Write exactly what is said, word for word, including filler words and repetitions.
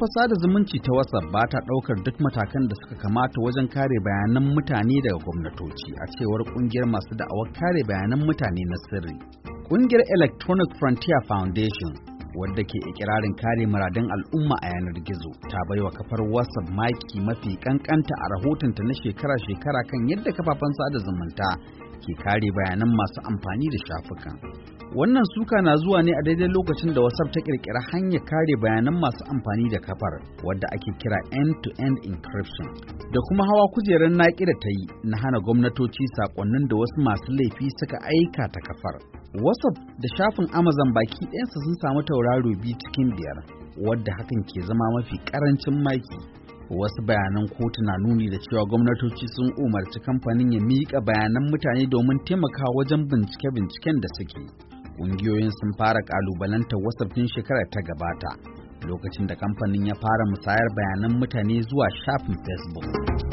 Kafar sada zumunci ta WhatsApp ba ta ɗaukar duk matakan da suka kamata wajen kare bayanan mutane daga gwamnatoci, a cewar ƙungiyar masu da'awar kare bayanan mutane na sirri. Ƙungiyar Electronic Frontier Foundation, wadda ke ikirarin kare muradun al'umma a yanar gizo, ta baiwa kafar WhatsApp maki mafi kankanta a rahotonta na shekara-shekara kan yadda kafafen sada zumunta ke kare bayanan masu amfani da shafukan. Wannan suka na zuwa ne a daidai lokacin da WhatsApp ta kirkira hanyar kare bayanan masu amfani da kafar, wadda ake kira end-to-end encryption, da kuma hawa kujerar naƙi da ta yi na hana gwamnatoci saƙonnin da wasu masu laifi suka aika ta kafar. WhatsApp da shafin Amazon baki ɗayansa sun samu tauraro biyu cikin biyar, wadda hakan ke zama mafi ƙarancin maki. Wasu bayanan kotu na nuni da cewa gwamnatoci sun umarci kamfanin ya miƙa bayanan mutane domin taimakawa wajen bincike-binciken da suke. Ƙungiyoyin sun fara ƙalubalantar WhatsApp tun shekarar ta gabata, lokacin da kamfanin ya fara musayar bayanan mutane zuwa shafin Facebook.